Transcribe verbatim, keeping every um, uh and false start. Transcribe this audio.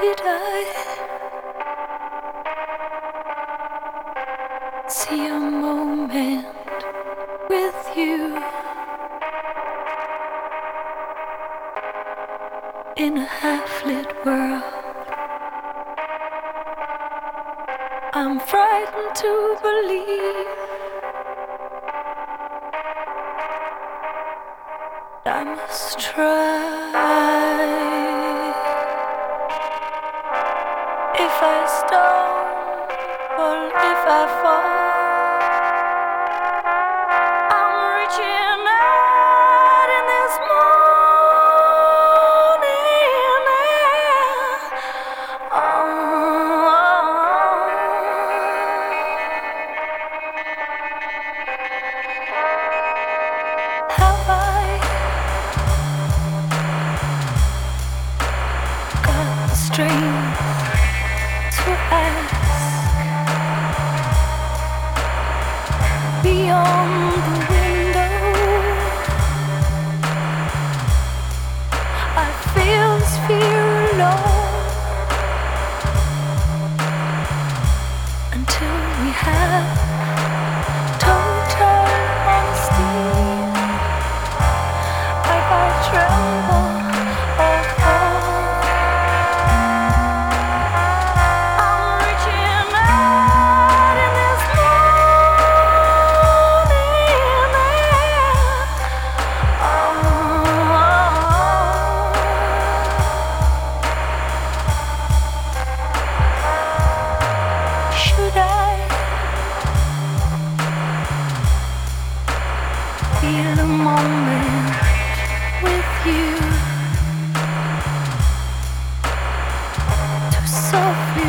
did I see a moment with you in a half-lit world? I'm frightened to believe I must try. If I stumble, if I fall, I'm reaching out in this morning air. Oh, have I got the strength to ask beyond the window? I feel this fear alone until we have total honesty. If I tremble or fall, I'm reaching out in this morning air. Oh, should I feel a moment with you to softly